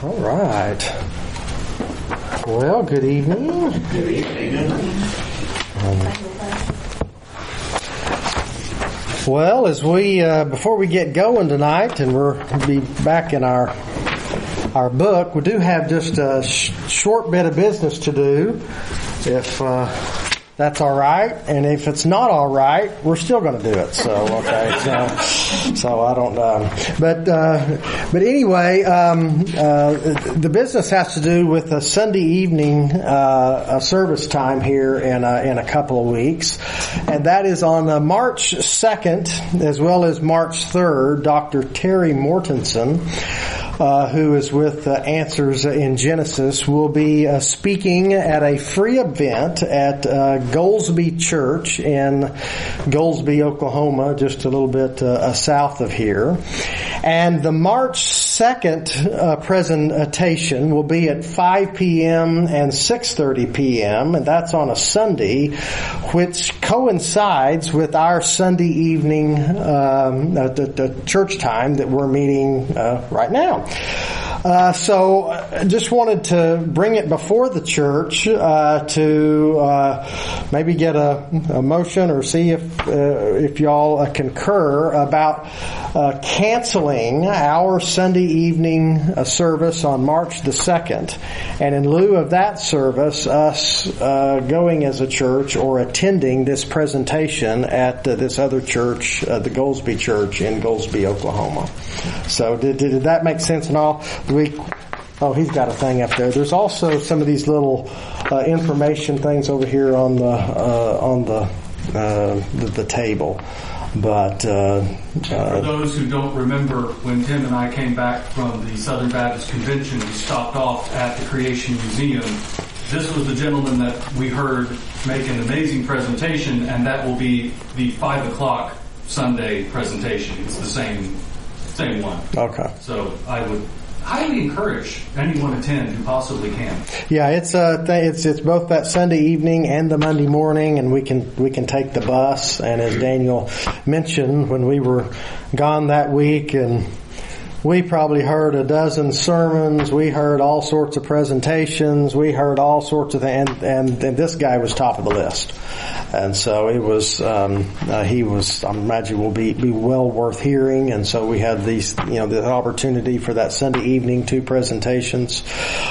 All right. Well, good evening. Good evening. Well, as we before we get going tonight, and we'll be back in our book, we do have just a short bit of business to do, if that's all right. And if it's not all right, we're still going to do it. So okay, so I don't know, but anyway, the business has to do with a Sunday evening a service time here in a couple of weeks, and that is on March 2nd as well as March 3rd. Dr. Terry Mortensen, who is with Answers in Genesis, will be speaking at a free event at Goldsby Church in Goldsby, Oklahoma, just a little bit south of here. And the March 2nd presentation will be at 5 p.m. and 6:30 p.m., and that's on a Sunday, which coincides with our Sunday evening the church time that we're meeting right now. So just wanted to bring it before the church to maybe get a motion or see if y'all concur about canceling our Sunday evening service on March the 2nd, and in lieu of that service, us going as a church or attending this presentation at this other church, the Goldsby Church in Goldsby, Oklahoma. So did that make sense and all? Oh, he's got a thing up there. There's also some of these little information things over here on the table. But for those who don't remember, when Tim and I came back from the Southern Baptist Convention, we stopped off at the Creation Museum. This was the gentleman that we heard make an amazing presentation, and that will be the 5 o'clock Sunday presentation. It's the same one. Okay. So I would highly encourage anyone to attend who possibly can. Yeah, it's both that Sunday evening and the Monday morning, and we can take the bus. And as Daniel mentioned, when we were gone that week, and we probably heard a dozen sermons, we heard all sorts of presentations, we heard all sorts of things, and this guy was top of the list. And so it was, he was, I imagine will be well worth hearing. And so we had these, the opportunity for that Sunday evening, 2 presentations.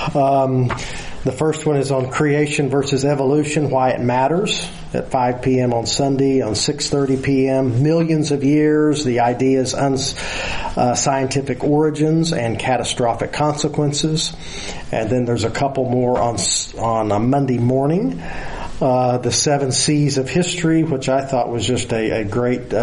The first one is on creation versus evolution, why it matters, at 5 p.m. on Sunday. On 6:30 p.m., millions of years, the idea's scientific origins and catastrophic consequences. And then there's a couple more on a Monday morning. The 7 C's of history, which I thought was just a great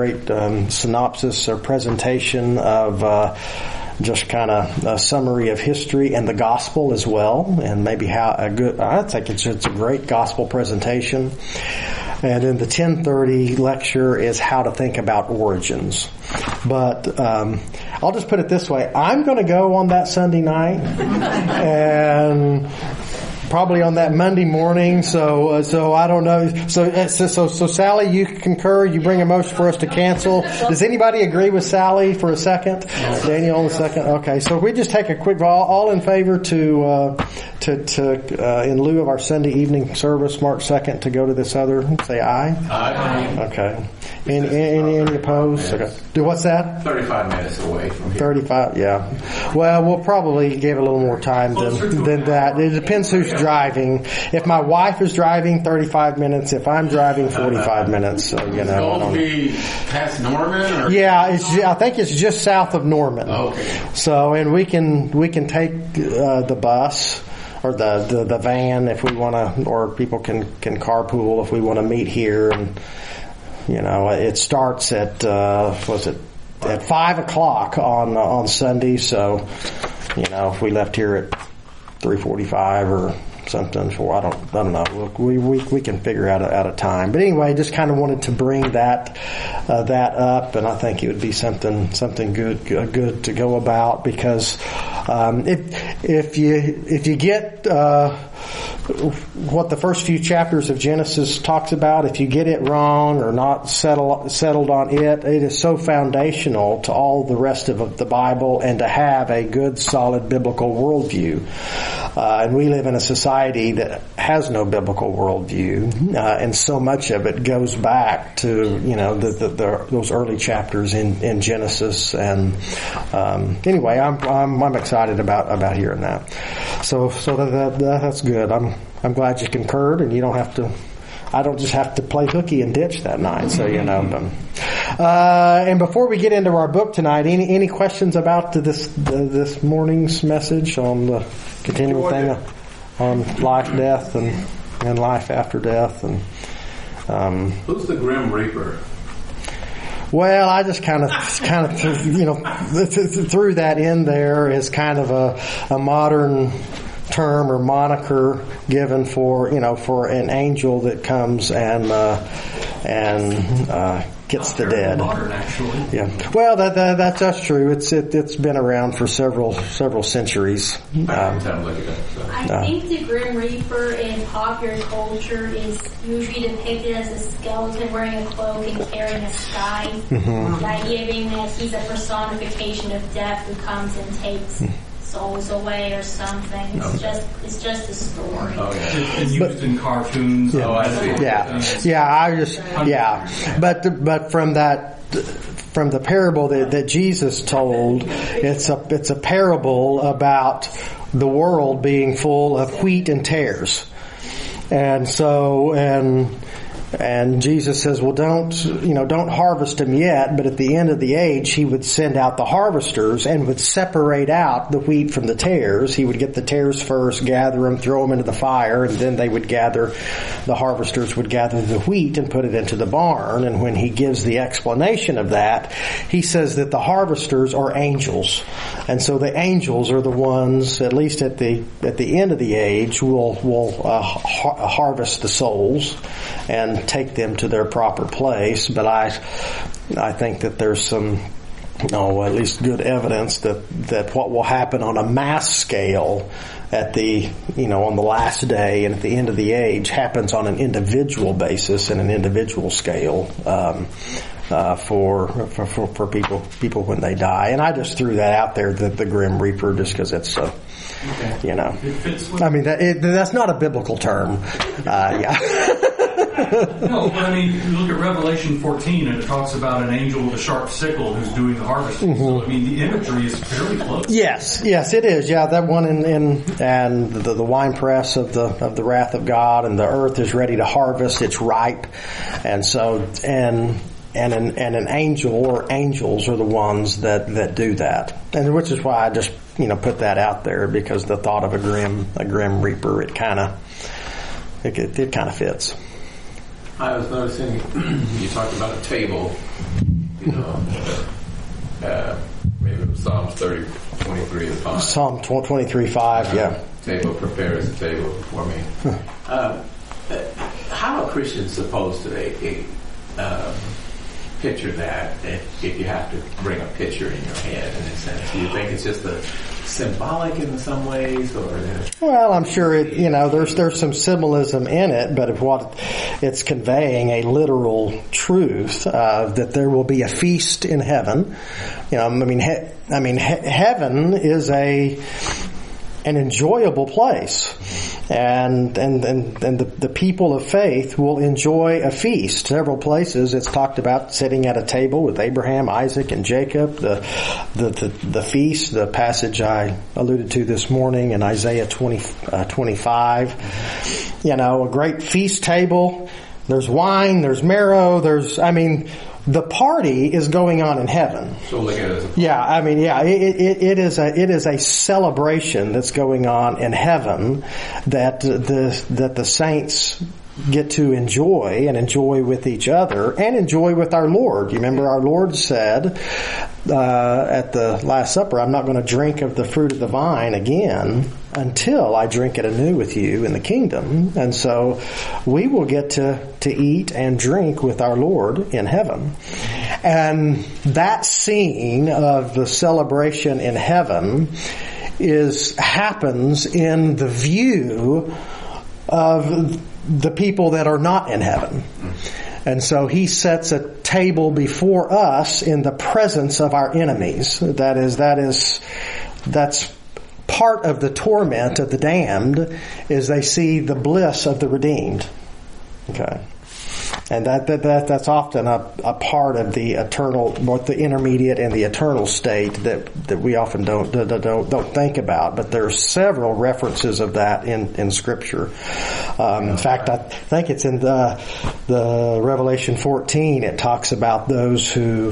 synopsis or presentation of just kind of a summary of history and the gospel as well, and maybe I think it's a great gospel presentation. And then the 10:30 lecture is how to think about origins. But I'll just put it this way: I'm going to go on that Sunday night, and probably on that Monday morning, so I don't know. So Sally, you concur? You bring a motion for us to cancel. Does anybody agree with Sally for a second? Daniel on the second. Okay, so we just take a quick vote. All in favor to in lieu of our Sunday evening service, March 2nd, to go to this other? Say aye. Aye. Okay. Any opposed? Okay. What's that? 35 minutes away from here. 35. Yeah. Well, we'll probably give a little more time than that. It depends who's driving. If my wife is driving, 35 minutes. If I'm driving, 45 minutes. So, It's going to be past Norman? Or? Yeah, I think it's just south of Norman. Okay. So, and we can take the bus or the van if we want to, or people can carpool if we want to meet here. And it starts at at 5 o'clock on Sunday. So, if we left here at 3:45 or something, I don't know. Look, we can figure out a time. But anyway, just kind of wanted to bring that up, and I think it would be something good to go about, because if you get what the first few chapters of Genesis talks about, if you get it wrong or not settled on it, it is so foundational to all the rest of the Bible and to have a good, solid biblical worldview. And we live in a society that has no biblical worldview, and so much of it goes back to, those early chapters in Genesis. And anyway, I'm excited about hearing that. So that's good. I'm glad you concurred, and you don't have to. I don't just have to play hooky and ditch that night. So and before we get into our book tonight, any questions about this morning's message on the continuing thing on life, death, and life after death? And who's the Grim Reaper? Well, I just kind of threw that in there as kind of a modern term or moniker given for an angel that comes and gets the dead. Modern, actually. Yeah. Well, that's true. It's been around for several centuries. I think the Grim Reaper in popular culture is usually depicted as a skeleton wearing a cloak and carrying a scythe. Mm-hmm. The idea being that he's a personification of death who comes and takes souls away or something. It's just a story. Oh, yeah. It's been used in cartoons. Yeah. I see. But from the parable that Jesus told, it's a parable about the world being full of wheat and tares. And Jesus says, well, don't harvest them yet, but at the end of the age, he would send out the harvesters and would separate out the wheat from the tares. He would get the tares first, gather them, throw them into the fire, and then the harvesters would gather the wheat and put it into the barn. And when he gives the explanation of that, he says that the harvesters are angels. And so the angels are the ones, at least at the end of the age, will harvest the souls and take them to their proper place. But I think that there's some, at least good evidence that what will happen on a mass scale on the last day and at the end of the age happens on an individual basis and an individual scale, for people when they die. And I just threw that out there, the Grim Reaper, just because it's so, I mean, that's not a biblical term. Yeah. No, but I mean, you look at Revelation 14 and it talks about an angel with a sharp sickle who's doing the harvesting. Mm-hmm. So, I mean, the imagery is fairly close. Yes, it is. Yeah, that one and the winepress of the wrath of God, and the earth is ready to harvest. It's ripe. And so, and an angel or angels are the ones that do that. And which is why I just, put that out there, because the thought of a grim reaper, it kind of fits. I was noticing you talked about a table, maybe it was Psalms 23 is fine. Psalm 23:5, yeah. Table prepares a table before me. How are Christians supposed to picture that if you have to bring a picture in your head, in a sense? Do you think it's just symbolic in some ways, or? Well, I'm sure there's some symbolism in it, but if what it's conveying a literal truth that there will be a feast in heaven. Heaven is an enjoyable place. And the people of faith will enjoy a feast. Several places it's talked about sitting at a table with Abraham, Isaac, and Jacob. The feast, the passage I alluded to this morning in Isaiah 25. A great feast table. There's wine, there's marrow, the party is going on in heaven. So look at it as a party. It is a celebration that's going on in heaven that the saints get to enjoy with each other and enjoy with our Lord. You remember our Lord said at the Last Supper, I'm not going to drink of the fruit of the vine again until I drink it anew with you in the kingdom. And so we will get to eat and drink with our Lord in heaven. And that scene of the celebration in heaven happens in the view of the people that are not in heaven. And so he sets a table before us in the presence of our enemies. That's part of the torment of the damned, is they see the bliss of the redeemed. Okay. And that's often a part of the eternal, both the intermediate and the eternal state that we often don't think about. But there are several references of that in Scripture. In fact, I think it's in the Revelation 14. It talks about those who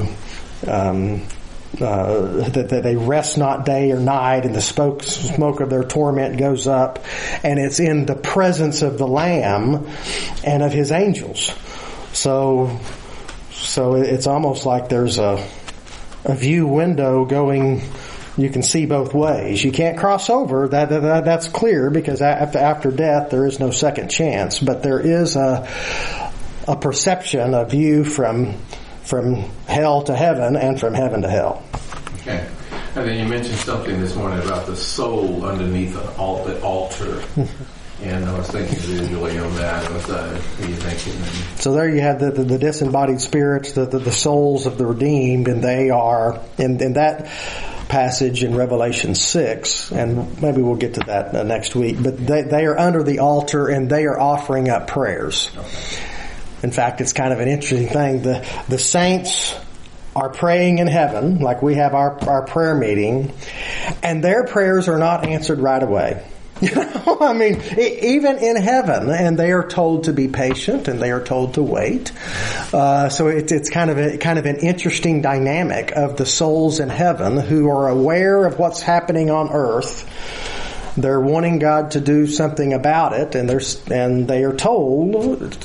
that they rest not day or night, and the smoke of their torment goes up, and it's in the presence of the Lamb and of His angels. So it's almost like there's a view window going. You can see both ways. You can't cross over. That's clear, because after death there is no second chance. But there is a perception, a view from hell to heaven and from heaven to hell. Okay. And then you mentioned something this morning about the soul underneath the altar. And I was thinking visually on that. What are you thinking? So there you have the disembodied spirits, the souls of the redeemed, and they are in that passage in Revelation 6, and maybe we'll get to that next week, but they are under the altar and they are offering up prayers. Okay. In fact, it's kind of an interesting thing. The saints are praying in heaven, like we have our prayer meeting, and their prayers are not answered right away. I mean, even in heaven, and they are told to be patient, and they are told to wait. So it's kind of an interesting dynamic of the souls in heaven who are aware of what's happening on earth. They're wanting God to do something about it, and they are told,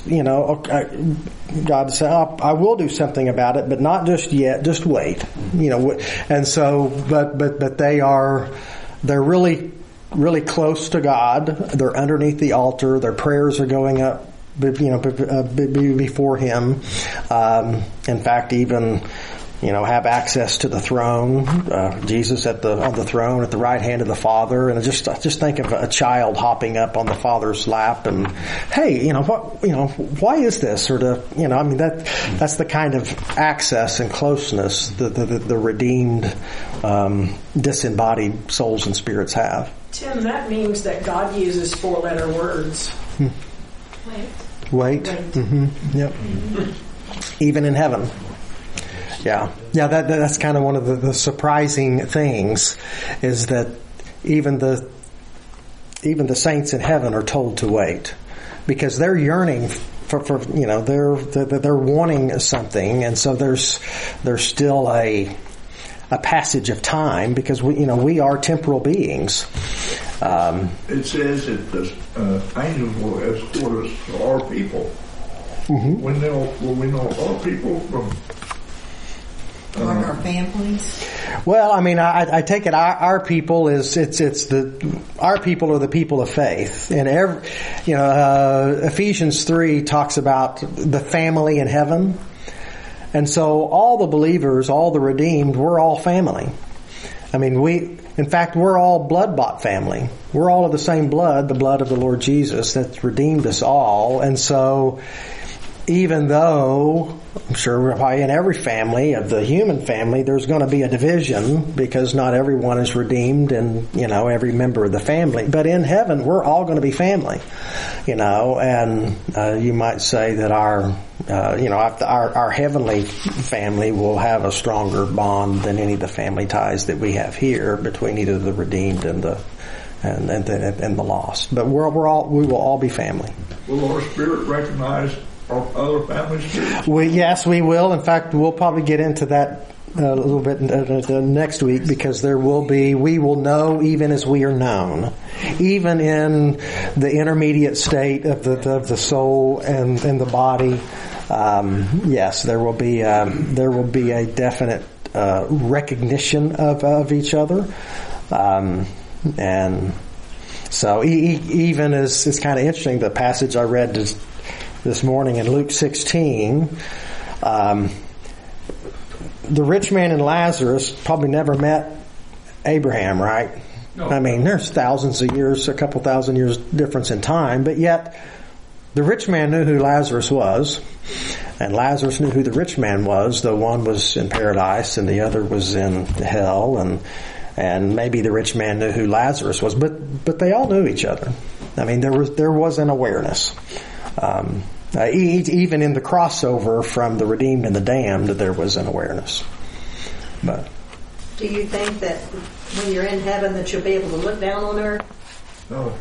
God said, I will do something about it, but not just yet. Just wait, And so, but they're really close to God. They're underneath the altar. Their prayers are going up, before Him. In fact, even have access to the throne. Jesus on the throne at the right hand of the Father, and just think of a child hopping up on the Father's lap, and hey, why is this? Or that's the kind of access and closeness that the redeemed, disembodied souls and spirits have. Tim, that means that God uses 4-letter words. Wait. Mm-hmm. Yep. Even in heaven. Yeah. That's kind of one of the surprising things, is that even the saints in heaven are told to wait, because they're yearning for they're wanting something, and so there's still a passage of time, because we are temporal beings. It says that the angels will escort us to our people. Mm-hmm. We know our people from our families. Well, I mean, I take it our people our people are the people of faith, and Ephesians 3 talks about the family in heaven. And so all the believers, all the redeemed, we're all family. I mean, we're all blood-bought family. We're all of the same blood, the blood of the Lord Jesus that's redeemed us all. And so even though I'm sure probably in every family of the human family there's going to be a division, because not everyone is redeemed and every member of the family, but in heaven we're all going to be family, and you might say that our heavenly family will have a stronger bond than any of the family ties that we have here between either the redeemed and the lost. But we will all be family. Will our spirit recognize our other family spirits? Yes, we will. In fact, we'll probably get into that a little bit next week, because we will know even as we are known, even in the intermediate state of the soul and the body. Yes, there will be a definite recognition of each other, and so even as it's kind of interesting, the passage I read this morning in Luke 16, the rich man and Lazarus probably never met Abraham, right? No. I mean, there's thousands of years, a couple thousand years difference in time, but yet the rich man knew who Lazarus was, and Lazarus knew who the rich man was, though one was in paradise and the other was in hell, and maybe the rich man knew who Lazarus was, but they all knew each other. I mean, there was an awareness. Even in the crossover from the redeemed and the damned, there was an awareness. But do you think that when you're in heaven that you'll be able to look down on earth? No.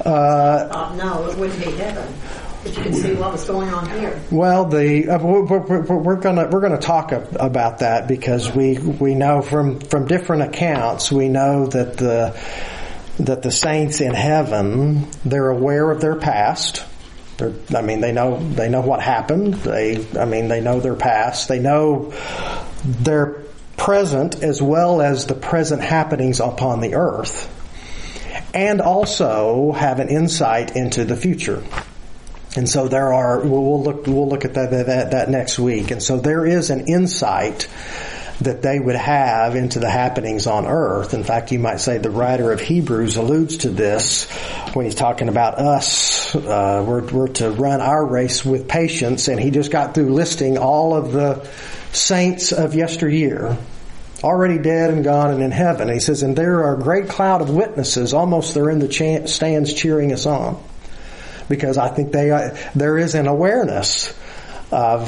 No, it wouldn't be heaven. But you can see what was going on here. Well, we're gonna talk about that, because we know from different accounts, we know that the saints in heaven, they're aware of their past. They know what happened. They know their past. They know their present as well as the present happenings upon the earth, and also have an insight into the future. And so we'll look at that next week. And so there is an insight that they would have into the happenings on earth. In fact, you might say the writer of Hebrews alludes to this when he's talking about us. We're to run our race with patience, and he just got through listing all of the saints of yesteryear, already dead and gone and in heaven. And he says, and there are a great cloud of witnesses, almost they're in the stands cheering us on. Because I think there is an awareness of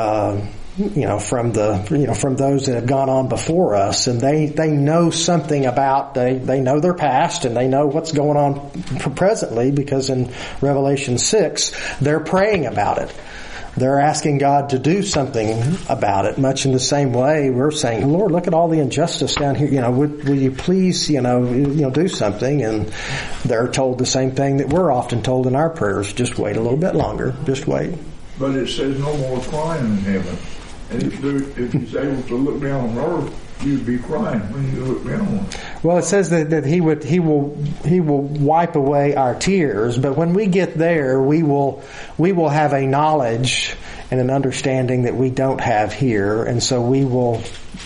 from those that have gone on before us, and they know something about, they know their past, and they know what's going on presently, because in Revelation 6 they're praying about it. They're asking God to do something about it, much in the same way we're saying, Lord, look at all the injustice down here. Will you please, do something? And they're told the same thing that we're often told in our prayers. Just wait a little bit longer. Just wait. But it says no more crying in heaven. And if he's able to look down on earth, you'd be crying when you look down. Well, it says that he will wipe away our tears, but when we get there, we will have a knowledge and an understanding that we don't have here, and so we will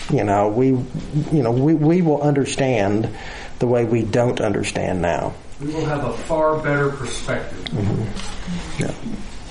understand the way we don't understand now. We will have a far better perspective. Mm-hmm. Yeah.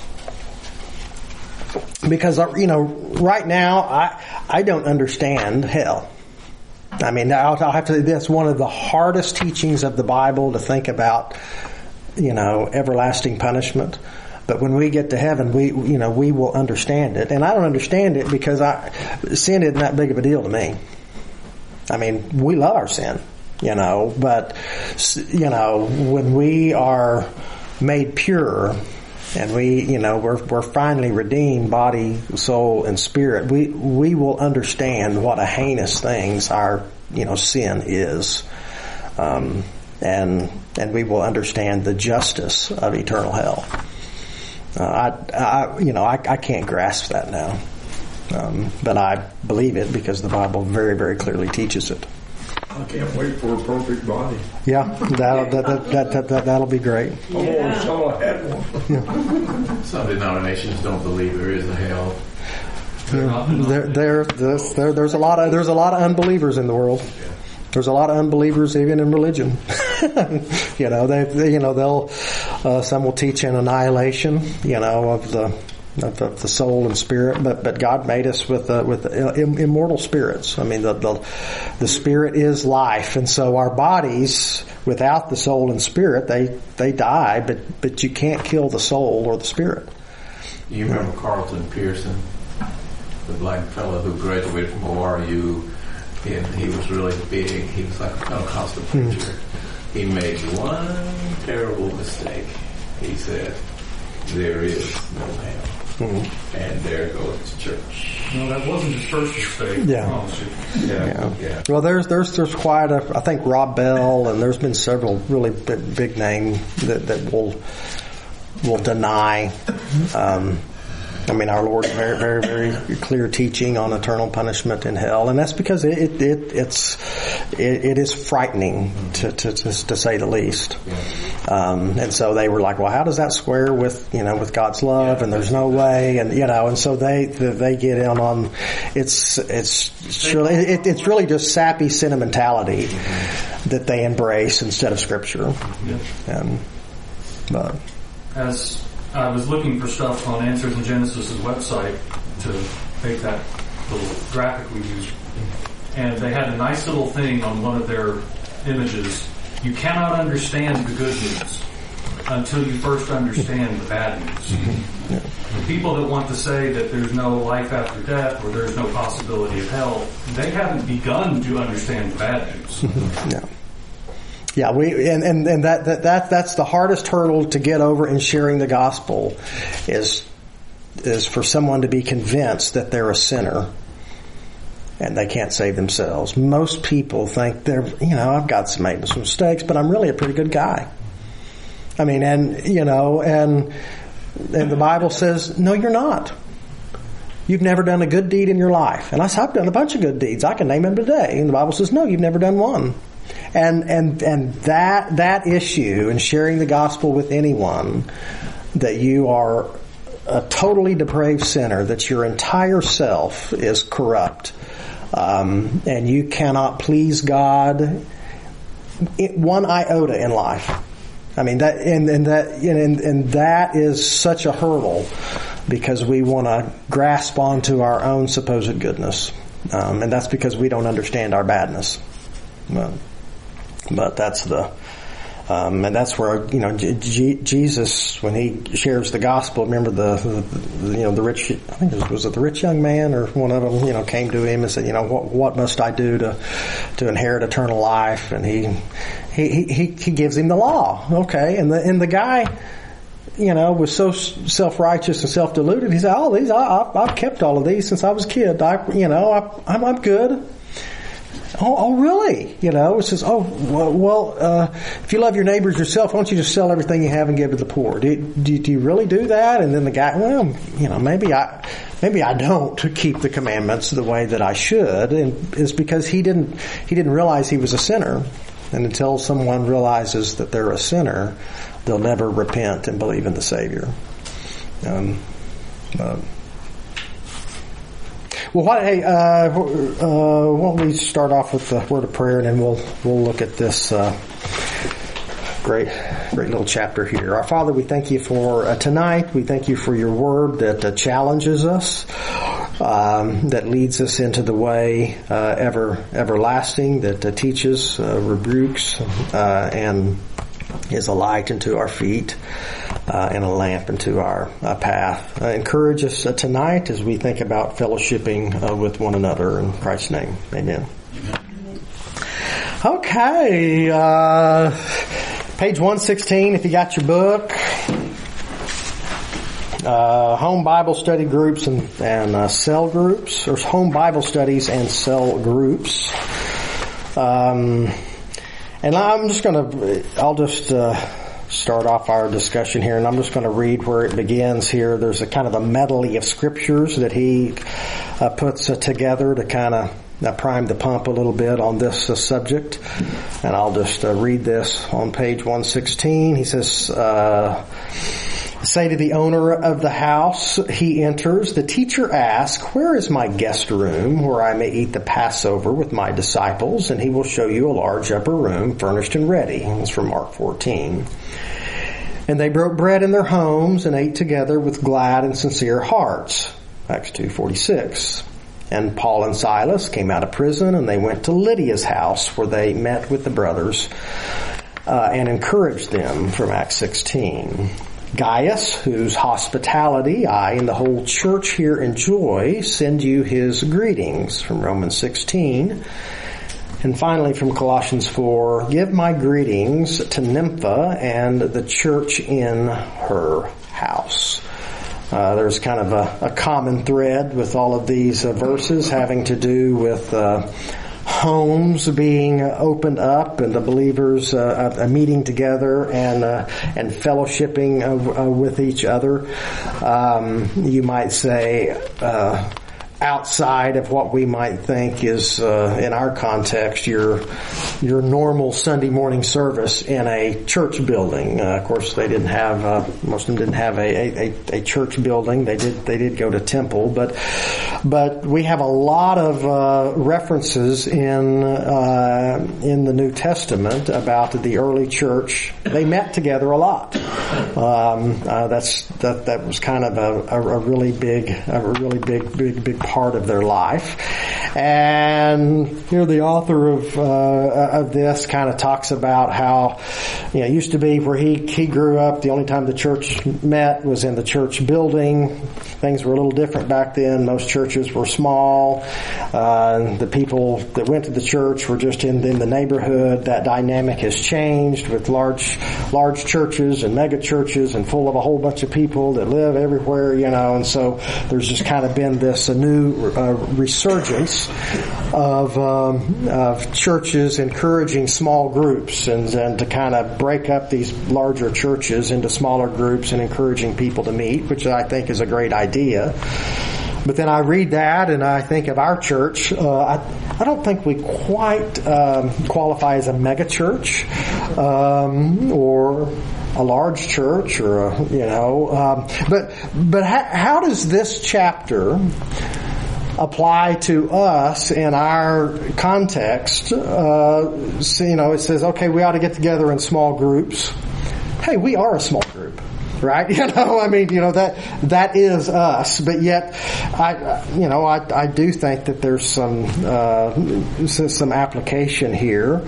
Because, right now, I don't understand hell. I mean, I'll have to say that's one of the hardest teachings of the Bible, to think about, everlasting punishment. But when we get to heaven, we will understand it. And I don't understand it because sin isn't that big of a deal to me. I mean, we love our sin, but, when we are made pure, and we're finally redeemed, body, soul, and spirit, we will understand what a heinous thing our sin is, and we will understand the justice of eternal hell. I can't grasp that now, but I believe it because the Bible very, very clearly teaches it. I can't wait for a perfect body. Yeah, that'll be great. I always thought I had one. Yeah. Some denominations don't believe there is a hell. There's a lot of unbelievers in the world. There's a lot of unbelievers even in religion. They'll some will teach an annihilation, of the soul and spirit, but God made us with immortal spirits. I mean, the spirit is life, and so our bodies, without the soul and spirit, they die. But you can't kill the soul or the spirit. You remember Carlton Pearson, the black fellow who graduated from ORU, and he was really big. He was like a Pentecostal preacher. He made one terrible mistake. He said, "There is no hell." Mm-hmm. And there goes the church. No, that wasn't his first mistake. Yeah. Well, there's quite I think Rob Bell, and there's been several really big names that will deny. Our Lord's very, very, very clear teaching on eternal punishment in hell, and that's because it is frightening to say the least. And so they were like, well, how does that square with God's love? And there's no way, and so they get in on it's really just sappy sentimentality. that they embrace instead of Scripture. Yeah. But as I was looking for stuff on Answers in Genesis' website to make that little graphic we used, and they had a nice little thing on one of their images. You cannot understand the good news until you first understand the bad news. Yeah. The people that want to say that there's no life after death or there's no possibility of hell, they haven't begun to understand the bad news. Yeah. Yeah, and that's the hardest hurdle to get over in sharing the gospel is for someone to be convinced that they're a sinner and they can't save themselves. Most people think I've got made some mistakes, but I'm really a pretty good guy. I mean, and the Bible says, no, you're not. You've never done a good deed in your life. And I said, I've done a bunch of good deeds. I can name them today. And the Bible says, no, you've never done one. And that issue in sharing the gospel with anyone, that you are a totally depraved sinner, that your entire self is corrupt, and you cannot please God one iota in life. I mean that is such a hurdle because we want to grasp onto our own supposed goodness, and that's because we don't understand our badness. But that's and that's where Jesus, when he shares the gospel. Remember the rich, I think was it the rich young man or one of them, came to him and said, what must I do to inherit eternal life? And he gives him the law. Okay, and the guy, was so self-righteous and self-deluded. He said, "Oh, these I've kept all of these since I was a kid. I'm good." Oh, really? It says, if you love your neighbors yourself, why don't you just sell everything you have and give to the poor? Do you really do that? And then the guy, maybe I don't keep the commandments the way that I should. And it's because he didn't realize he was a sinner. And until someone realizes that they're a sinner, they'll never repent and believe in the Savior. Well, why don't we start off with the word of prayer, and then we'll look at this great little chapter here. Our Father, we thank you for tonight. We thank you for your word that challenges us, that leads us into the way everlasting, that teaches, rebukes, and is a light unto our feet and a lamp unto our path. Encourage us tonight as we think about fellowshipping with one another. In Christ's name, amen. Okay, page 116 if you got your book. Home Bible study groups and cell groups, or home Bible studies and cell groups. And I'll just start off our discussion here, and I'm just going to read where it begins here. There's a kind of a medley of scriptures that he puts together to kind of prime the pump a little bit on this subject. And I'll just read this on page 116. He says, say to the owner of the house, he enters, the teacher asks, where is my guest room where I may eat the Passover with my disciples? And he will show you a large upper room furnished and ready. It's from Mark 14. And they broke bread in their homes and ate together with glad and sincere hearts. Acts 2:46. And Paul and Silas came out of prison, and they went to Lydia's house where they met with the brothers and encouraged them, from Acts 16. Gaius, whose hospitality I and the whole church here enjoy, send you his greetings, from Romans 16. And finally from Colossians 4, give my greetings to Nympha and the church in her house. There's kind of a common thread with all of these verses having to do with homes being opened up and the believers meeting together and fellowshipping with each other. You might say outside of what we might think is, in our context, your normal Sunday morning service in a church building. Of course, they didn't have most of them didn't have a church building. They did go to temple, but we have a lot of references in the New Testament about the early church. They met together a lot. That was kind of a really big part of their life. And here the author of this kind of talks about how, it used to be where he grew up, the only time the church met was in the church building. Things were a little different back then. Most churches were small. The people that went to the church were just in the neighborhood. That dynamic has changed with large churches and mega churches and full of a whole bunch of people that live everywhere, and so there's just kind of been this new resurgence of churches encouraging small groups and to kind of break up these larger churches into smaller groups and encouraging people to meet, which I think is a great idea. But then I read that and I think of our church. I don't think we quite qualify as a mega church or a large church, or but how does this chapter apply to us in our context? It says, okay, we ought to get together in small groups. Hey, we are a small group. Right? That is us, but yet I do think that there's some application here.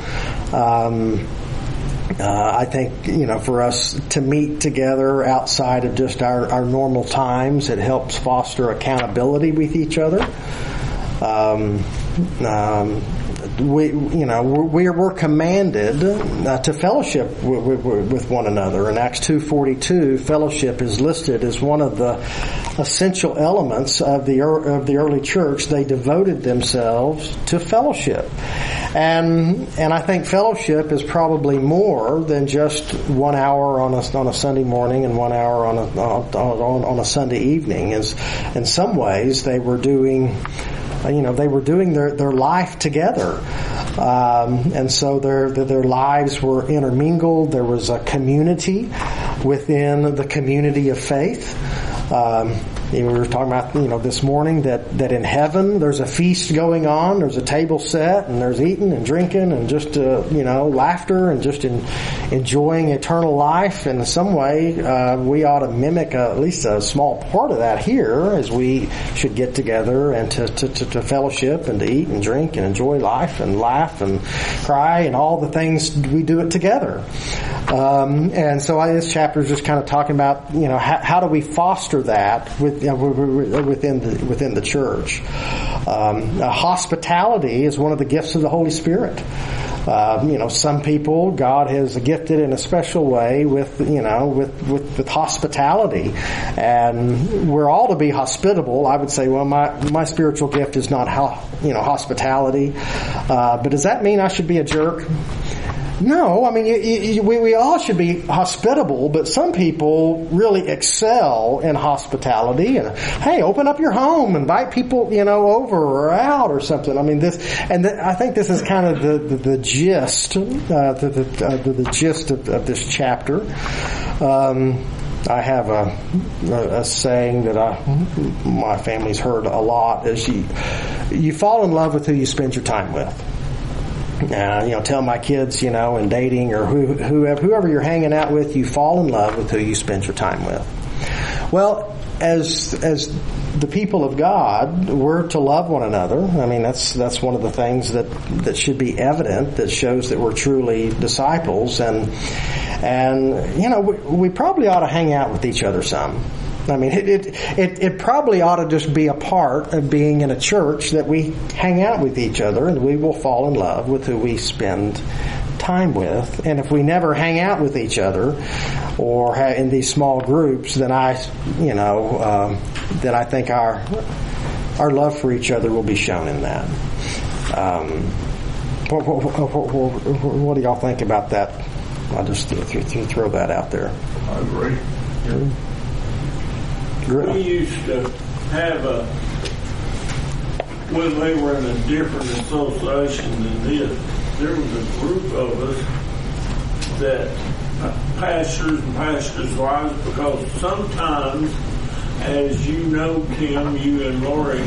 I think, for us to meet together outside of just our normal times, it helps foster accountability with each other. We're commanded to fellowship with one another. In Acts 2:42, fellowship is listed as one of the essential elements of the early church. They devoted themselves to fellowship, and I think fellowship is probably more than just 1 hour on a Sunday morning and 1 hour on a Sunday evening. In some ways, they were doing their life together. And so their lives were intermingled. There was a community within the community of faith. We were talking about, this morning that in heaven there's a feast going on. There's a table set and there's eating and drinking and just, laughter and just enjoying eternal life. In some way, we ought to mimic at least a small part of that here, as we should get together and to fellowship and to eat and drink and enjoy life and laugh and cry and all the things we do it together. And so this chapter is just kind of talking about, how do we foster that within the church. Hospitality is one of the gifts of the Holy Spirit. Some people God has gifted in a special way with hospitality, and we're all to be hospitable. I would say, well, my spiritual gift is not hospitality, but does that mean I should be a jerk? No, I mean, we all should be hospitable, but some people really excel in hospitality. And hey, open up your home, invite people, over or out or something. I mean, I think this is kind of the gist, the gist of this chapter. I have a saying that my family's heard a lot: is you fall in love with who you spend your time with. Tell my kids, in dating or whoever you're hanging out with, you fall in love with who you spend your time with. Well, as the people of God, we're to love one another. I mean, that's one of the things that should be evident, that shows that we're truly disciples. And we probably ought to hang out with each other some. I mean, it probably ought to just be a part of being in a church that we hang out with each other, and we will fall in love with who we spend time with. And if we never hang out with each other or in these small groups, then I think our love for each other will be shown in that. What do y'all think about that? I'll just throw that out there. I agree. We used to have when they were in a different association than this, there was a group of us that pastors and pastors' wives, because sometimes, as you know, Tim, you and Lori,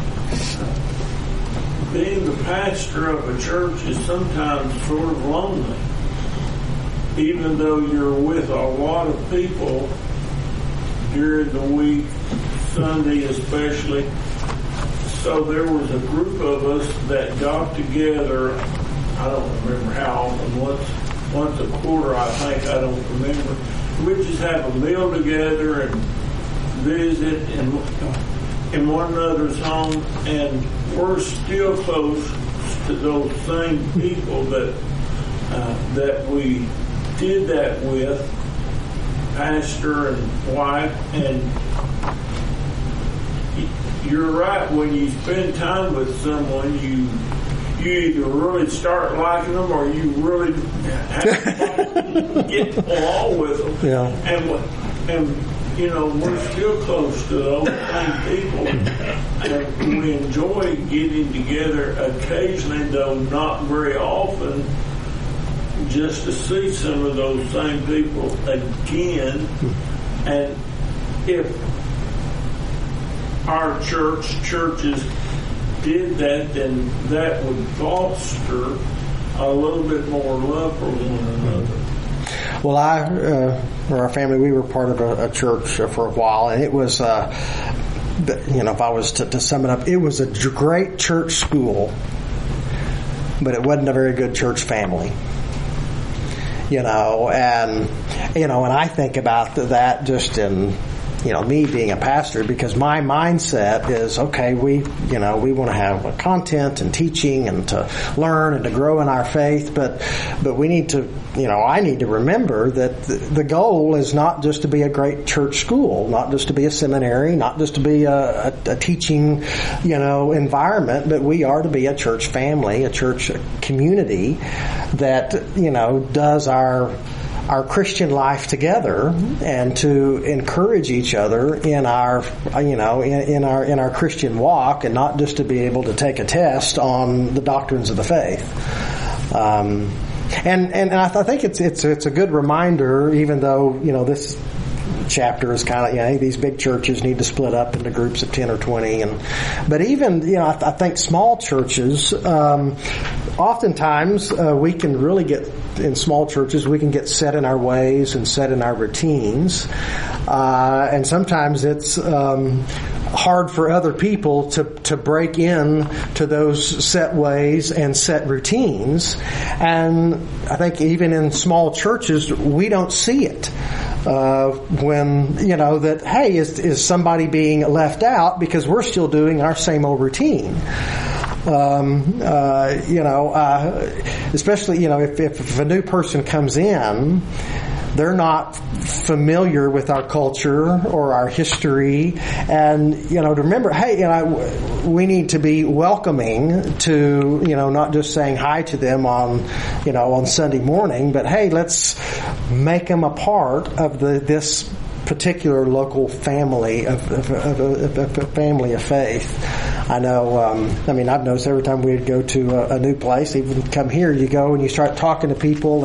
being the pastor of a church is sometimes sort of lonely. Even though you're with a lot of people during the week, Sunday especially. So there was a group of us that got together, I don't remember how often, once a quarter I think, I don't remember. We'd just have a meal together and visit in one another's home, and we're still close to those same people that we did that with, pastor and wife. And you're right, when you spend time with someone, you either really start liking them or you really have to get along with them. Yeah. And you know, we're still close to those same people, and we enjoy getting together occasionally, though not very often, just to see some of those same people again. And if our churches did that, then that would foster a little bit more love for one another. Well, our family, we were part of a church for a while, and it was, if I was to sum it up, it was a great church school, but it wasn't a very good church family. And I think about that just in, me being a pastor, because my mindset is, okay, we want to have content and teaching and to learn and to grow in our faith, but we need to, I need to remember that the goal is not just to be a great church school, not just to be a seminary, not just to be a teaching, environment, but we are to be a church family, a church community that, does our Christian life together, and to encourage each other in our, in our Christian walk, and not just to be able to take a test on the doctrines of the faith. And I think it's a good reminder, even though, this chapter is kind of, these big churches need to split up into groups of 10 or 20, but even, I think small churches, oftentimes we can really get, in small churches, we can get set in our ways and set in our routines, and sometimes it's hard for other people to break in to those set ways and set routines. And I think even in small churches, we don't see it. When, that, hey, is somebody being left out because we're still doing our same old routine? Especially, if a new person comes in, they're not familiar with our culture or our history, and to remember, hey, we need to be welcoming to, not just saying hi to them on Sunday morning, but hey, let's make them a part of this particular local family of family of faith. I know, I've noticed every time we'd go to a new place, even come here, you go and you start talking to people,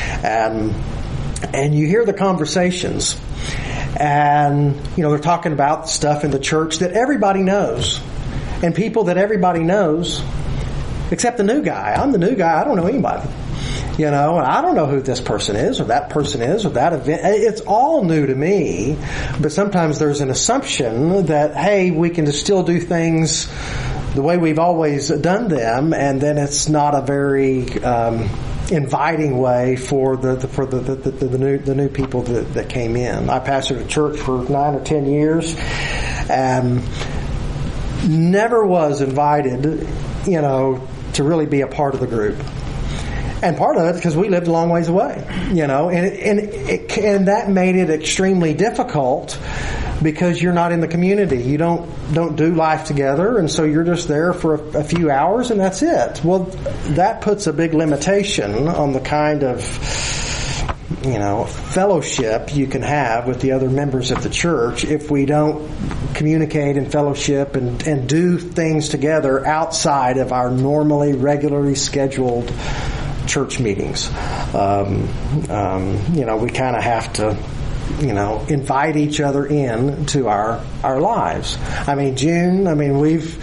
and you hear the conversations, and they're talking about stuff in the church that everybody knows, and people that everybody knows, except the new guy. I'm the new guy. I don't know anybody. And I don't know who this person is or that person is or that event. It's all new to me, but sometimes there's an assumption that, hey, we can just still do things the way we've always done them, and then it's not a very inviting way for the new people that came in. I pastored a church for 9 or 10 years, and never was invited, to really be a part of the group. And part of it because we lived a long ways away, and that made it extremely difficult because you're not in the community. You don't do life together, and so you're just there for a few hours, and that's it. Well, that puts a big limitation on the kind of fellowship you can have with the other members of the church if we don't communicate and fellowship and do things together outside of our regularly scheduled church meetings. We kind of have to invite each other in to our lives. June, we've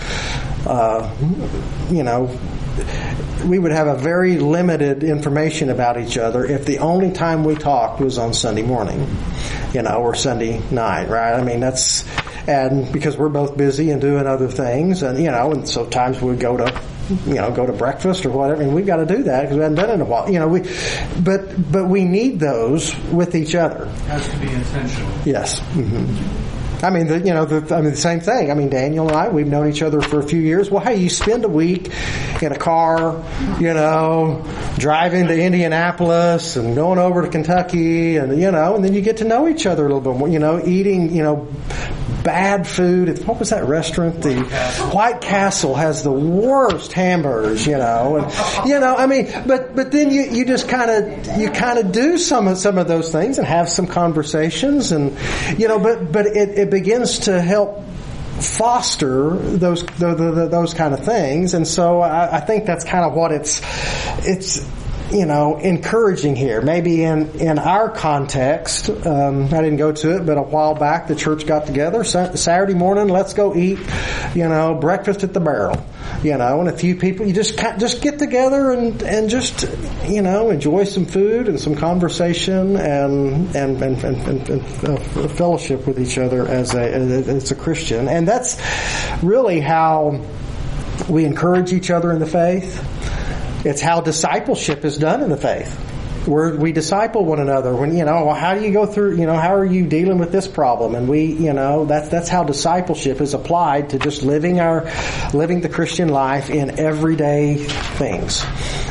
we would have a very limited information about each other if the only time we talked was on Sunday morning, or Sunday night, right? And because we're both busy and doing other things, and so times we go to breakfast or whatever, and we've got to do that because we haven't done it in a while. But we need those with each other. It has to be intentional. Yes. Mm-hmm. The same thing. Daniel and I, we've known each other for a few years. Well, hey, you spend a week in a car, driving to Indianapolis and going over to Kentucky, and then you get to know each other a little bit more. Eating, bad food. What was that restaurant? The White Castle has the worst hamburgers, but then you just kind of do some of those things and have some conversations, and but it begins to help foster those kind of things, and so I think that's kind of what it's encouraging here. Maybe in our context, I didn't go to it, but a while back the church got together Saturday morning. Let's go eat, breakfast at the Barrel, and a few people. You just get together and just enjoy some food and some conversation and fellowship with each other as a Christian, and that's really how we encourage each other in the faith. It's how discipleship is done in the faith, where we disciple one another. When how do you go through? How are you dealing with this problem? And that's how discipleship is applied to just living the Christian life in everyday things.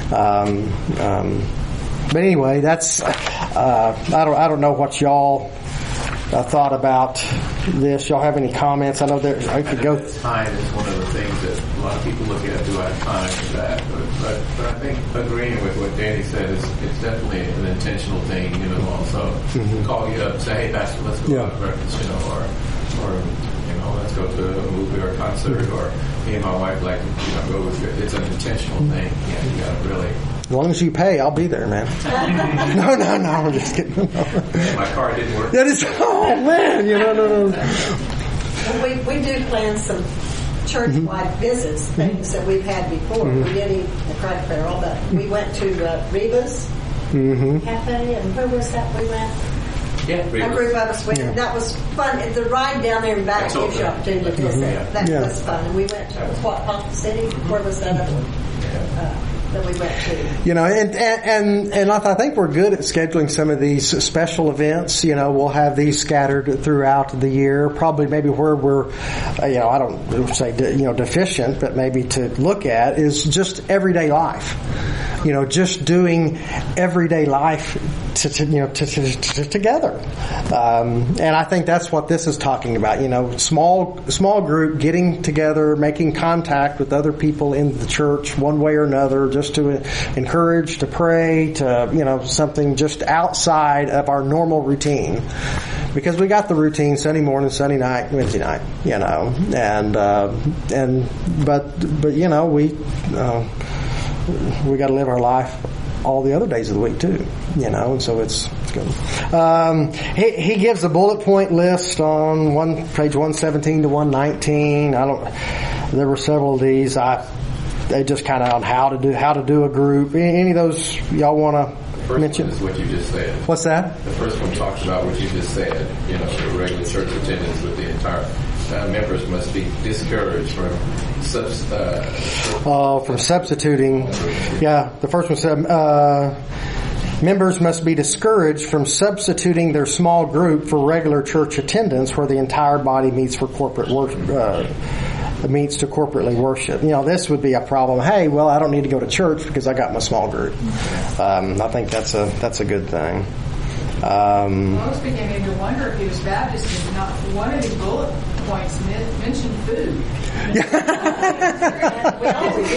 But anyway, that's I don't know what y'all thought about this. Y'all have any comments? I know I could go. Time is one of the things that a lot of people look at. Do I have time for that? But I think agreeing with what Danny said is it's definitely an intentional thing. Also call you up, say, hey, Pastor, let's go to breakfast, or let's go to a movie or a concert, or me and my wife like to go with you. It's an intentional thing. Yeah, you got to really. As long as you pay, I'll be there, man. No, I'm just kidding. My car didn't work. That is, man, no. Well, we do plan some church-wide visits, things that we've had before. We did eat at Cracker Barrel, but we went to Reba's Cafe, and where was that we went? Yeah, a group of us went. Yeah. That was fun. The ride down there and back gives you opportunity to visit. That was fun. And we went to Ponca City. Where was that other one? That we went to. And I think we're good at scheduling some of these special events. We'll have these scattered throughout the year. Probably maybe where we're, I don't say deficient, but maybe to look at is just everyday life. Just doing everyday life together. And I think that's what this is talking about. Small group getting together, making contact with other people in the church one way or another, just to encourage, to pray, to, something just outside of our normal routine. Because we got the routine Sunday morning, Sunday night, Wednesday night, we got to live our life all the other days of the week too, and so it's good. He gives a bullet point list on page 117 to 119. There were several of these. They just kind of on how to do a group. Any of those y'all want to mention? First one is what you just said. What's that? The first one talks about what you just said. The regular church attendance with the entire members must be discouraged from substituting. Yeah, the first one said members must be discouraged from substituting their small group for regular church attendance, where the entire body meets for corporate worship. Meets to corporately worship. This would be a problem. Hey, well, I don't need to go to church because I got my small group. I think that's a good thing. I was beginning to wonder if he was Baptist because not one of his bullet points mentioned food.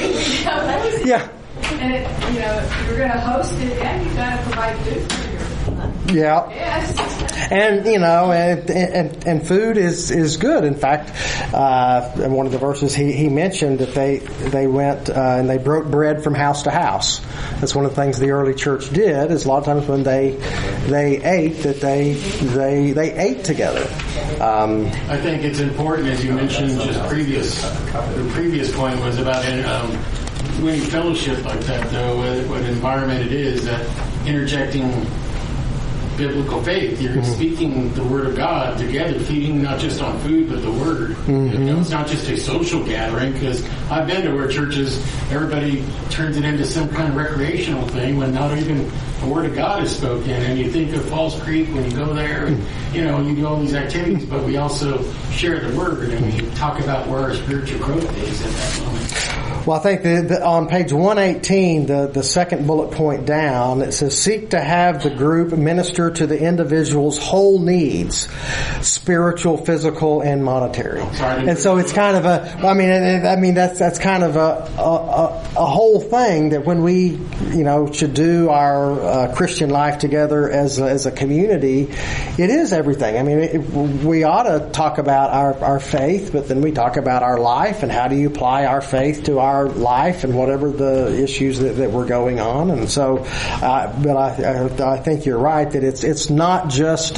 Yeah. And if you're going to host it, and you've got to provide food for Yeah. Yes. And and food is good. In fact, in one of the verses he mentioned that they went and they broke bread from house to house. That's one of the things the early church did. Is a lot of times when they ate that they ate together. I think it's important, as you mentioned just the previous point was about winning fellowship like that, though, what environment it is, that interjecting biblical faith. You're speaking the Word of God together, feeding not just on food, but the Word. Mm-hmm. It's not just a social gathering, because I've been to where churches, everybody turns it into some kind of recreational thing when not even the Word of God is spoken. And you think of Falls Creek when you go there, and you do all these activities, but we also share the Word, and we talk about where our spiritual growth is at that moment. Well, I think that on page 118, the second bullet point down, it says, seek to have the group minister to the individual's whole needs, spiritual, physical, and monetary. And so it's kind of that's kind of a whole thing that when we, should do our Christian life together as a community, it is everything. I mean, we ought to talk about our faith, but then we talk about our life and how do you apply our faith to our life and whatever the issues that were going on. And so, but I think you're right that it's not just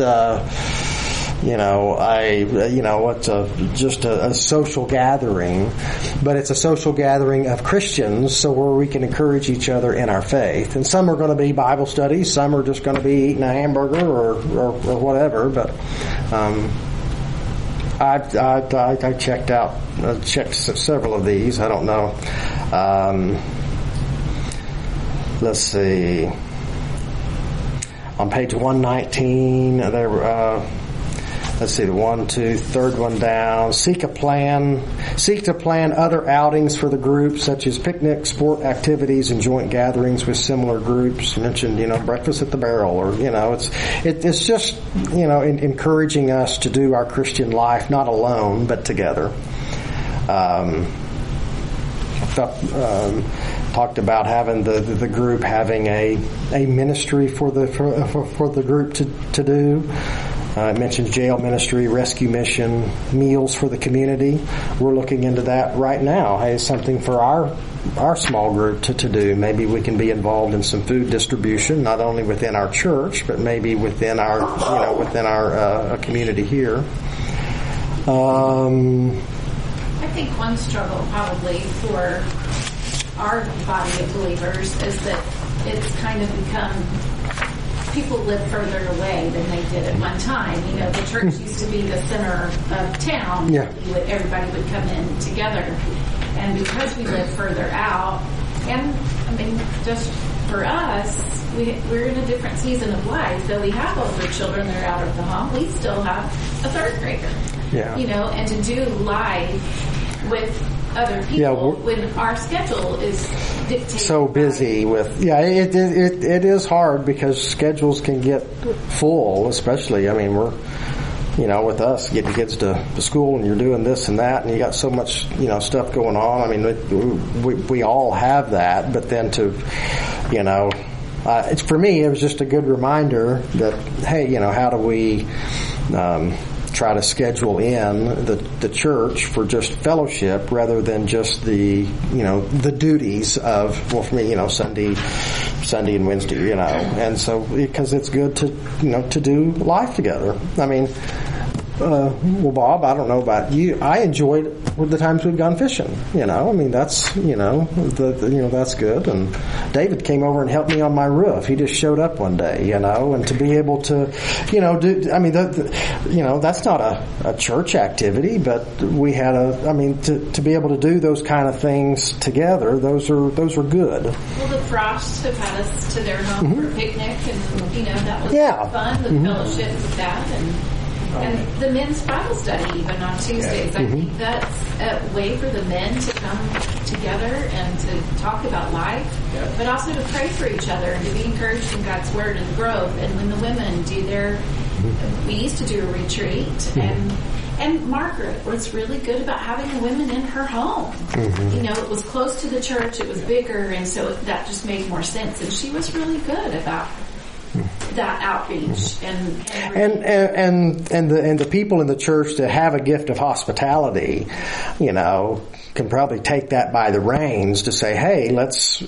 just a social gathering, but it's a social gathering of Christians, so where we can encourage each other in our faith. And some are going to be Bible studies, some are just going to be eating a hamburger or whatever. But I checked several of these. I don't know. Let's see. On page 119, let's see, third one down. Seek to plan other outings for the group, such as picnics, sport activities, and joint gatherings with similar groups. You mentioned, breakfast at the Barrel, or it's just encouraging us to do our Christian life not alone but together. Talked about having the group having a ministry for the group to do. It mentions jail ministry, rescue mission, meals for the community. We're looking into that right now. Hey, something for our small group to do. Maybe we can be involved in some food distribution, not only within our church, but maybe within our community here. I think one struggle probably for our body of believers is that it's kind of become, people live further away than they did at one time. The church used to be the center of town. Yeah. Everybody would come in together. And because we live further out, and just for us, we're in a different season of life. Though we have older children that are out of the home, we still have a third grader. Yeah. And to do life with other people when our schedule is dictated. So busy with, it is hard because schedules can get full, especially, we're, with us getting kids to school and you're doing this and that and you got so much, stuff going on. We all have that, but then it's for me, it was just a good reminder that, hey, how do we, try to schedule in the church for just fellowship rather than just the duties of, well, for me, Sunday and Wednesday, and so because it's good to do life together. Well, Bob, I don't know about you. I enjoyed the times we've gone fishing. That's that's good. And David came over and helped me on my roof. He just showed up one day, and to be able to, that's not a church activity, but we had to be able to do those kind of things together. Those are good. Well, the Frosts have had us to their home for a picnic, and that was fun. The fellowship with that, and the men's Bible study even on Tuesdays. I think that's a way for the men to come together and to talk about life, but also to pray for each other and to be encouraged in God's Word and growth. And when the women do we used to do a retreat, and Margaret was really good about having the women in her home. It was close to the church, it was bigger, and so that just made more sense. And she was really good about that outreach and the people in the church that have a gift of hospitality, can probably take that by the reins to say, hey, let's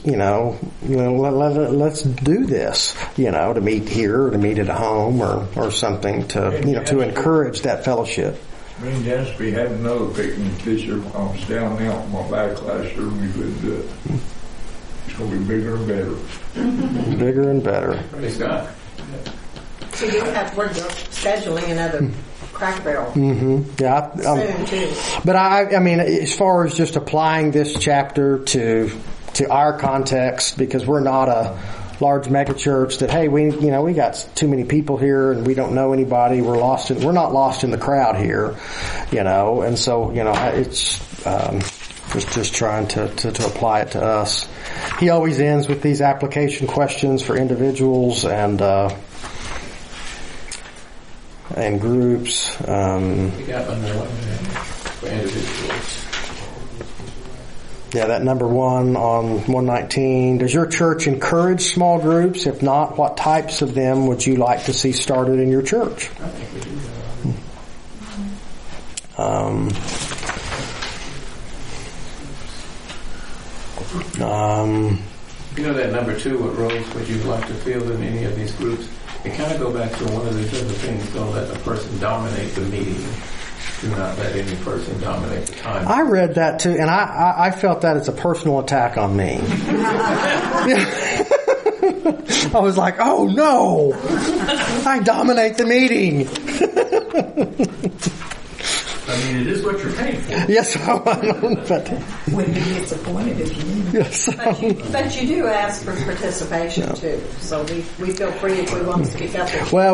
do this, to meet here, or to meet at a home, or something to encourage that fellowship. Me and Jasper had another picnic this year. I was down out in my back last year, and we couldn't do it. It's going to be bigger and better. Bigger and better. Praise God. So you have we're scheduling another Cracker Barrel. Mm-hmm. Yeah. Soon too. But I mean, as far as just applying this chapter to our context, because we're not a large mega church that, hey, we got too many people here and we don't know anybody. We're not lost in the crowd here, and so, it's, just trying to apply it to us. He always ends with these application questions for individuals and groups. We got one more for individuals. Yeah, that number 1 on 119. Does your church encourage small groups? If not, what types of them would you like to see started in your church? I think we do that number 2, what roles would you like to fill in any of these groups? It kind of go back to one of these other things, don't let the person dominate the meeting. Do not let any person dominate the time. I read that too, and I felt that it's a personal attack on me. I was like, oh no, I dominate the meeting. I mean, it is what you're paying for. Yes, but wouldn't be disappointed if you didn't. Yes. But you do ask for participation too, so we feel free if we want to speak up. Well,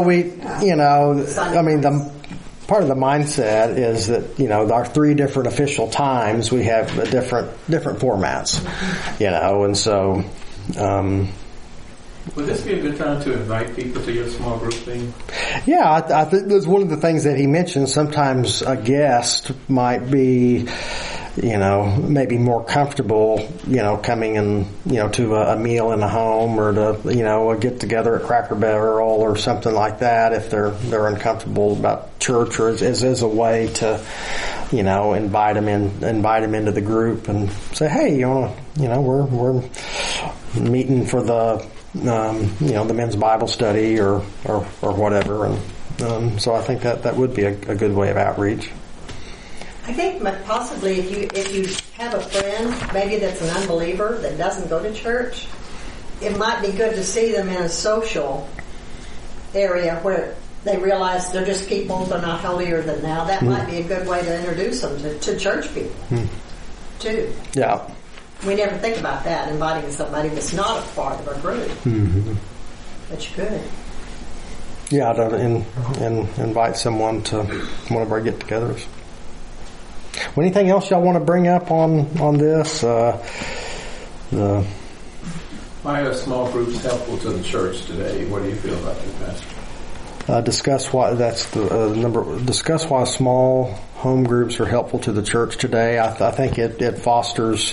part of the mindset is that, our 3 different official times, we have different formats, and so, would this be a good time to invite people to your small group thing? Yeah, I think that's one of the things that he mentioned. Sometimes a guest might be, maybe more comfortable, coming and, to a meal in a home or to, a get together at Cracker Barrel or something like that if they're uncomfortable about church, or as a way to, invite them into the group and say, hey, we're meeting for the men's Bible study or whatever. And, so I think that would be a good way of outreach. I think possibly if you have a friend, maybe that's an unbeliever that doesn't go to church, it might be good to see them in a social area where they realize they're just people, they're not holier than thou. That might be a good way to introduce them to church people, too. Yeah. We never think about that, inviting somebody that's not a part of our group. Mm-hmm. But you could. Yeah, and invite someone to one of our get-togethers. Well, anything else y'all want to bring up on this? Why are small groups helpful to the church today? What do you feel about that, Pastor? Discuss why Discuss why small home groups are helpful to the church today. I think it fosters,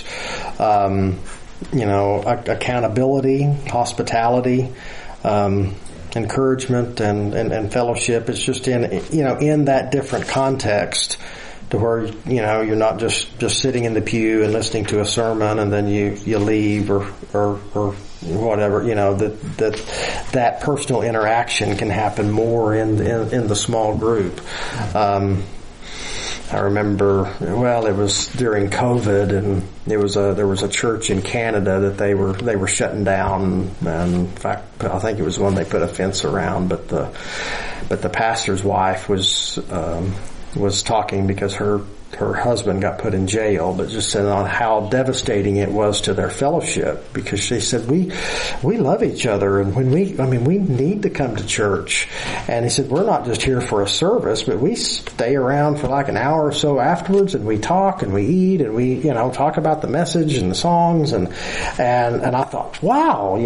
accountability, hospitality, encouragement, and fellowship. It's just in that different context, to where you're not just sitting in the pew and listening to a sermon and then you leave or whatever. That personal interaction can happen more in the small group. I remember, it was during COVID, and there was a church in Canada that they were shutting down, and in fact, I think it was when they put a fence around, but the pastor's wife was talking because her husband got put in jail, but just said on how devastating it was to their fellowship, because she said, we love each other, and when we need to come to church. And he said, we're not just here for a service, but we stay around for like an hour or so afterwards, and we talk and we eat and we, talk about the message and the songs, and I thought, wow,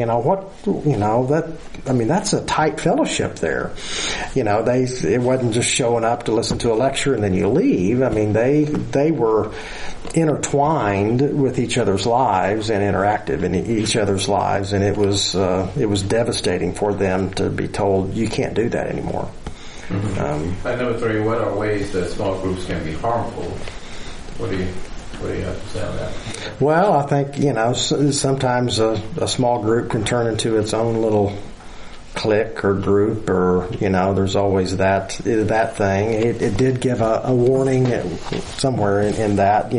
that's a tight fellowship there. It wasn't just showing up to listen to a lecture and then you leave. I mean, they they were intertwined with each other's lives and interactive in each other's lives, and it was devastating for them to be told, you can't do that anymore. And number 3, what are ways that small groups can be harmful? What do you have to say on that? Well, I think, sometimes a small group can turn into its own little clique or group, or, there's always that thing. It did give a warning somewhere in that,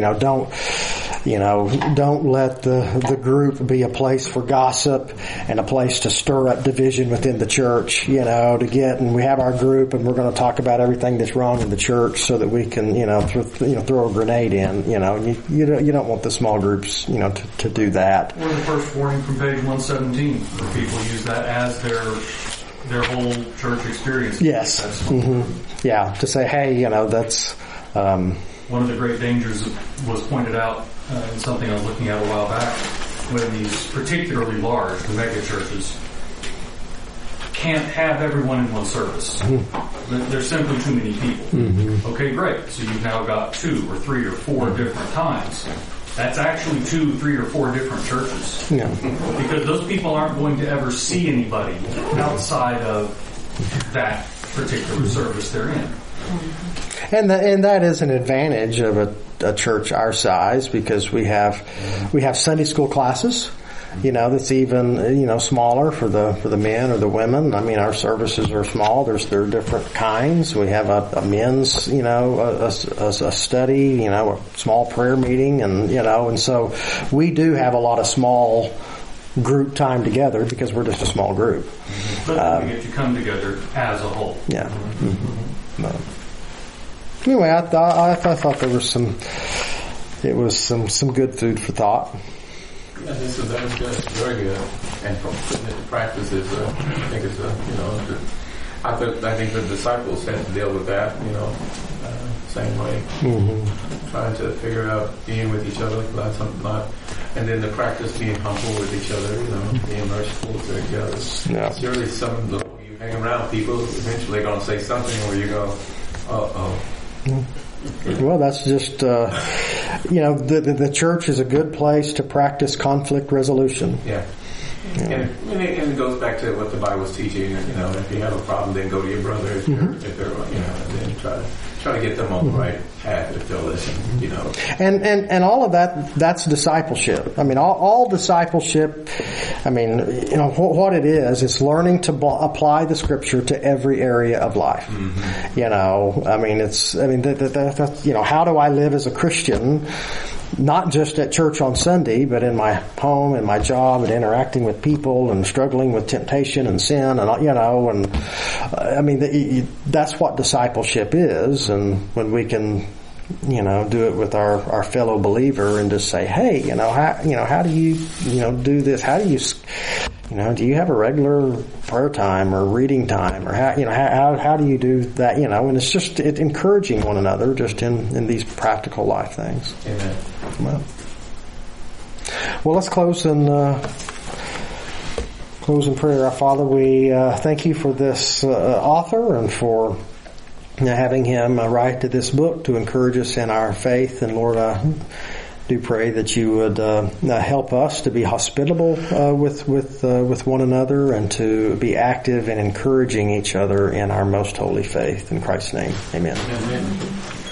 don't let the group be a place for gossip and a place to stir up division within the church, and we have our group and we're going to talk about everything that's wrong in the church so that we can, throw a grenade in, you don't want the small groups, to do that. Or the first warning from page 117, where people use that as their whole church experience. Yes. Yeah, to say, hey, that's... one of the great dangers was pointed out in something I was looking at a while back, when these particularly large, the mega churches, can't have everyone in one service. There's simply too many people. Okay, great. So you've now got 2 or 3 or 4 different times. That's actually 2, 3, or 4 different churches. Yeah. Because those people aren't going to ever see anybody outside of that particular service they're in. And that is an advantage of a church our size, because we have Sunday school classes, that's even, smaller for the men or the women. I mean, our services are small. There are different kinds. We have a men's, a study, a small prayer meeting, and so we do have a lot of small group time together because we're just a small group. But we get to come together as a whole. Yeah. Anyway, I thought there was some good food for thought. Yeah, that was good, very good, and from putting it to practice is, I think the disciples had to deal with that, same way, trying to figure out being with each other, and then the practice being humble with each other, being merciful to each other. Yeah. Surely you hang around people, eventually they're going to say something where you go, uh-oh. Well, that's just, the church is a good place to practice conflict resolution. Yeah. And it goes back to what the Bible is teaching. If you have a problem, then go to your brother. If they're, then try to get them on the right path if they'll listen. And all of that's discipleship. I mean, all discipleship. I mean, what it is. It's learning to apply the Scripture to every area of life. How do I live as a Christian? Not just at church on Sunday, but in my home and my job and interacting with people and struggling with temptation and sin that's what discipleship is. And when we can, do it with our fellow believer and just say, hey, how do you, do this? How do you, do you have a regular prayer time or reading time, or how do you do that? And it's just encouraging one another just in these practical life things. Amen. Well, let's close in prayer. Our Father, we thank you for this author and for having him write this book to encourage us in our faith. And Lord, I do pray that you would help us to be hospitable with one another and to be active in encouraging each other in our most holy faith. In Christ's name, amen. Amen.